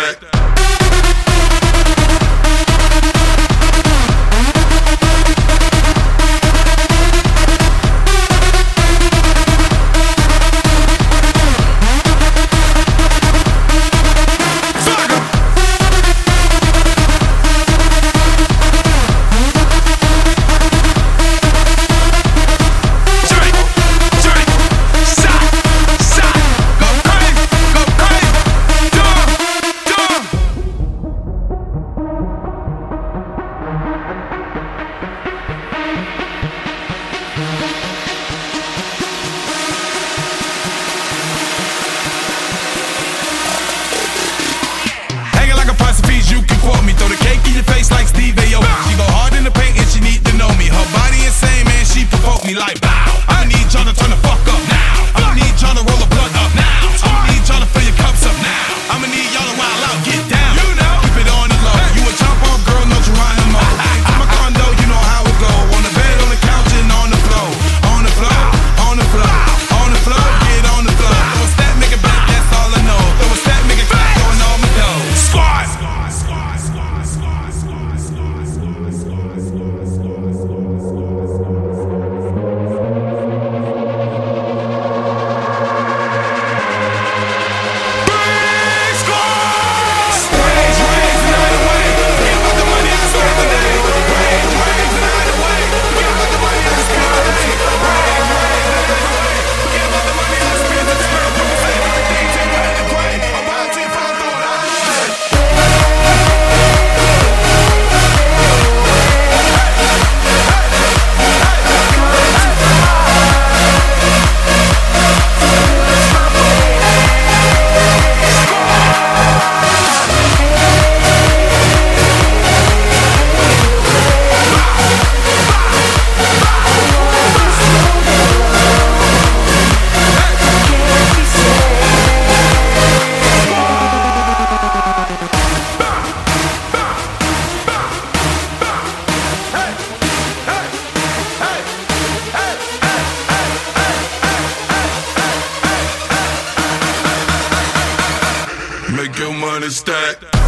stack. You can quote me, throw the cake in your face like Steve Aoki. She go hard in the paint and she need to know me. Her body insane, man, she provoke me like bow. I'ma need y'all to turn the fuck up now. I'ma need y'all to roll a blunt up now. I'ma need y'all to fill your cups up now. I'ma need y'all to wild out, get down. You know, keep it on the low. You a chomp off girl, no Geronimo. To my condo, you know how it go. On the bed, on the couch, and on the floor. On the floor, on the floor, on the floor, get on the floor. Throw a stat, make it back, that's all I know. Throw a stat, make it clap, throwing all my dough. Squad! Make your money stack.